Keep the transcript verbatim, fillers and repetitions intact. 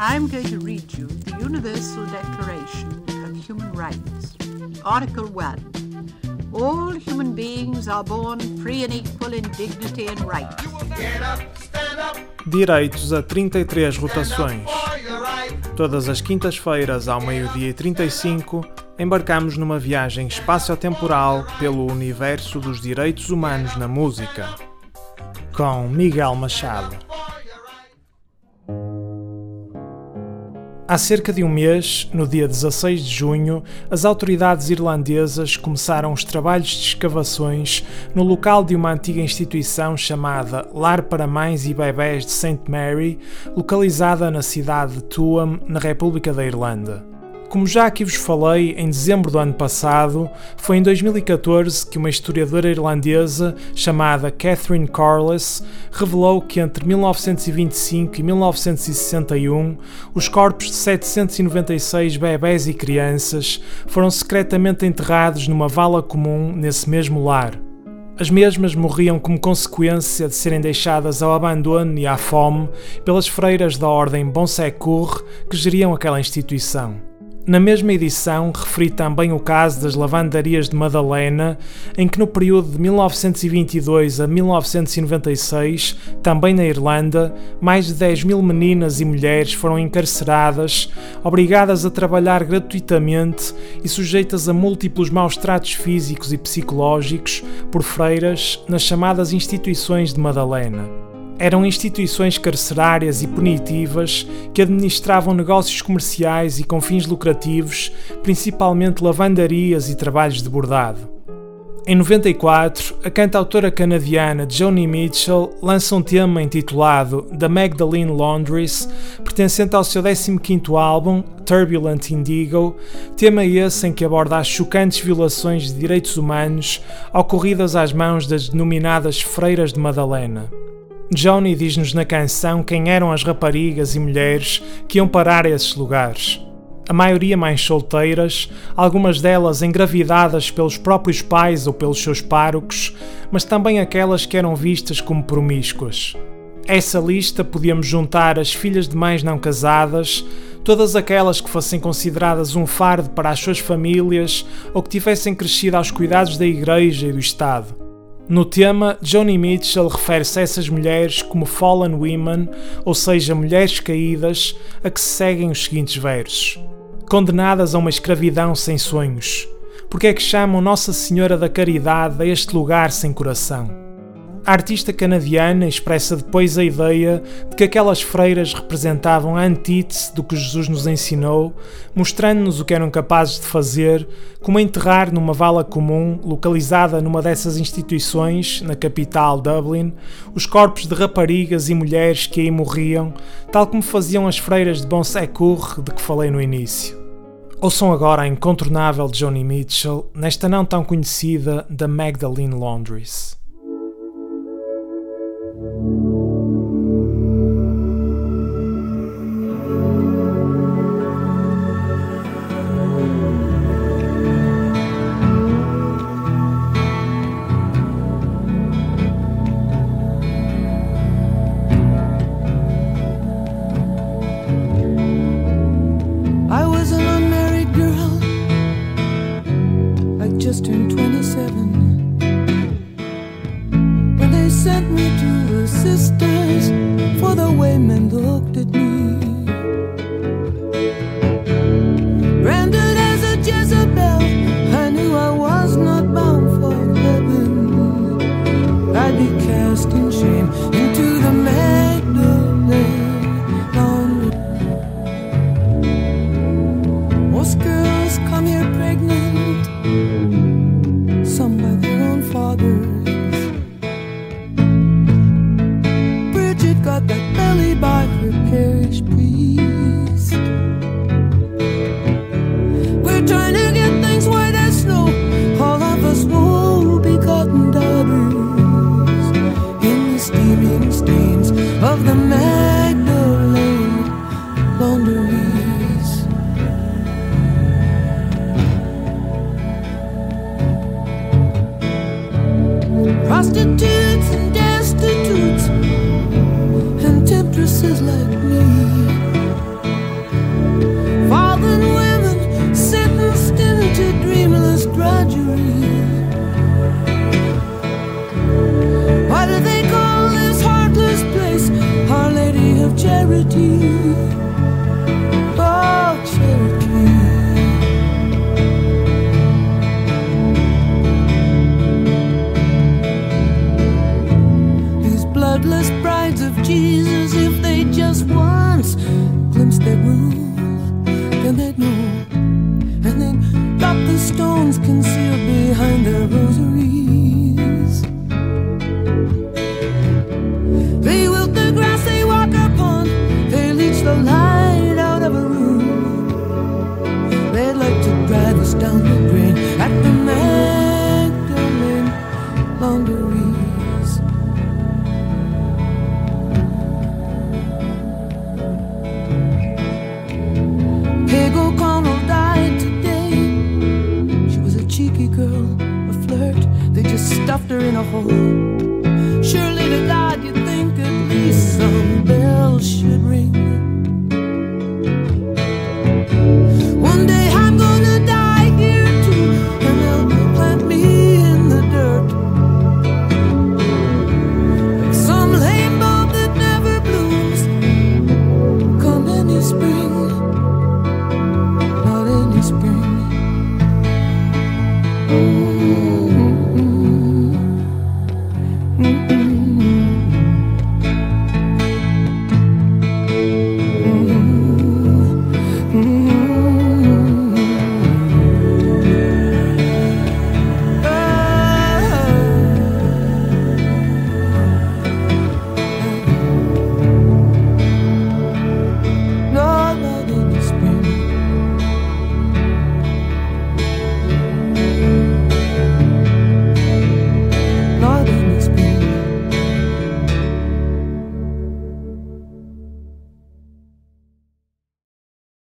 I'm going to read you the Universal Declaration of Human Rights. Article one. All human beings are born free and equal in dignity and rights. Direitos a trinta e três rotações. Todas as quintas-feiras, ao meio-dia e trinta e cinco, embarcamos numa viagem espaço-temporal pelo universo dos direitos humanos na música. Com Miguel Machado. Há cerca de um mês, no dia dezasseis de junho, as autoridades irlandesas começaram os trabalhos de escavações no local de uma antiga instituição chamada Lar para Mães e Bebés de Saint Mary, localizada na cidade de Tuam, na República da Irlanda. Como já aqui vos falei, em dezembro do ano passado, foi em dois mil e catorze que uma historiadora irlandesa chamada Catherine Corless revelou que entre mil novecentos e vinte e cinco e mil novecentos e sessenta e um os corpos de setecentos e noventa e seis bebés e crianças foram secretamente enterrados numa vala comum nesse mesmo lar. As mesmas morriam como consequência de serem deixadas ao abandono e à fome pelas freiras da ordem Bon Secours que geriam aquela instituição. Na mesma edição, referi também o caso das lavandarias de Madalena, em que no período de mil novecentos e vinte e dois a mil novecentos e noventa e seis, também na Irlanda, mais de dez mil meninas e mulheres foram encarceradas, obrigadas a trabalhar gratuitamente e sujeitas a múltiplos maus-tratos físicos e psicológicos por freiras nas chamadas instituições de Madalena. Eram instituições carcerárias e punitivas que administravam negócios comerciais e com fins lucrativos, principalmente lavandarias e trabalhos de bordado. Em noventa e quatro, a cantautora canadiana Joni Mitchell lança um tema intitulado The Magdalene Laundries, pertencente ao seu décimo quinto álbum, Turbulent Indigo, tema esse em que aborda as chocantes violações de direitos humanos ocorridas às mãos das denominadas Freiras de Madalena. Joni diz-nos na canção quem eram as raparigas e mulheres que iam parar a esses lugares. A maioria mais solteiras, algumas delas engravidadas pelos próprios pais ou pelos seus párocos, mas também aquelas que eram vistas como promíscuas. A essa lista podíamos juntar as filhas de mães não casadas, todas aquelas que fossem consideradas um fardo para as suas famílias ou que tivessem crescido aos cuidados da Igreja e do Estado. No tema, Joni Mitchell refere-se a essas mulheres como Fallen Women, ou seja, mulheres caídas, a que se seguem os seguintes versos. Condenadas a uma escravidão sem sonhos, porque é que chamam Nossa Senhora da Caridade a este lugar sem coração? A artista canadiana expressa depois a ideia de que aquelas freiras representavam a antítese do que Jesus nos ensinou, mostrando-nos o que eram capazes de fazer, como enterrar numa vala comum, localizada numa dessas instituições, na capital Dublin, os corpos de raparigas e mulheres que aí morriam, tal como faziam as freiras de Bon Secours de que falei no início. Ouçam agora a incontornável Joni Mitchell, nesta não tão conhecida The Magdalene Laundries. I was an unmarried girl, I just turned twenty-seven. charity. Oh, charity. These bloodless brides of Jesus, if they just once glimpsed their room, then they'd know, and then drop the stones concealed behind their rosaries. They wilt the grass they walk upon, they leech the light out of a room. They'd like to drive us down the drain at the Magdalene laundries. Peg O'Connell died today. She was a cheeky girl, a flirt. They just stuffed her in a hole. Surely to God you'd think at least some